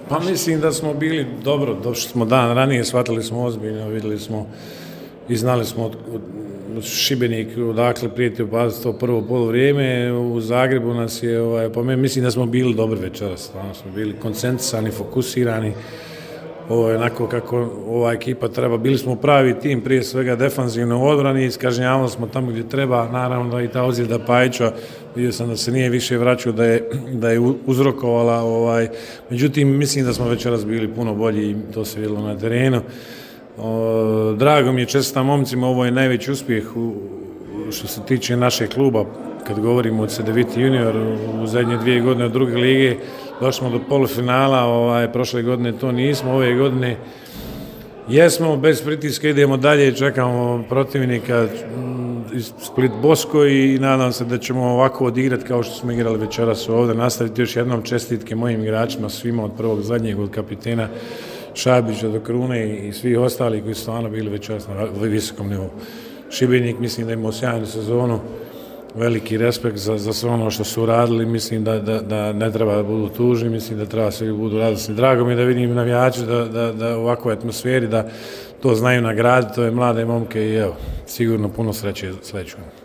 Pa mislim da smo bili dobro, došli smo dan ranije, shvatili smo ozbiljno, vidjeli smo i znali smo od Šibenik odakle prijeti opasnost to prvo poluvrijeme. U Zagrebu nas je, po meni mislim da smo bili dobri večeras, stvarno smo bili koncentrisani, fokusirani. Ovo je onako kako ova ekipa treba. Bili smo pravi tim, prije svega defanzivno u odbrani, iskažnjavali smo tamo gdje treba, naravno da i ta ozljeda Pajića, vidio sam da se nije više vraćao, da je uzrokovala, međutim mislim da smo večeras bili puno bolji i to se vidjelo na terenu. Drago mi je, čestitam momcima, ovo je najveći uspjeh što se tiče našeg kluba, kad govorimo od Cedevita junior u zadnje 2 godine od druge lige. Došli smo do polufinala, prošle godine to nismo, ove godine jesmo, bez pritiska idemo dalje, čekamo protivnika iz Split Bosko i nadam se da ćemo ovako odigrati kao što smo igrali večeras ovdje, nastaviti još jednom čestitke mojim igračima, svima od prvog zadnjeg, od kapitena Šabića do Krune i svih ostalih koji su stvarno bili večeras na visokom nivou. Šibenik mislim da imao sjajnu sezonu, veliki respekt za sve ono što su uradili, mislim da ne treba da budu tužni, mislim da treba svi budu radosni. Drago mi je da vidim navijače da u ovakvoj atmosferi da to znaju nagraditi, to je mlade momke i evo, sigurno puno sreće sledeću.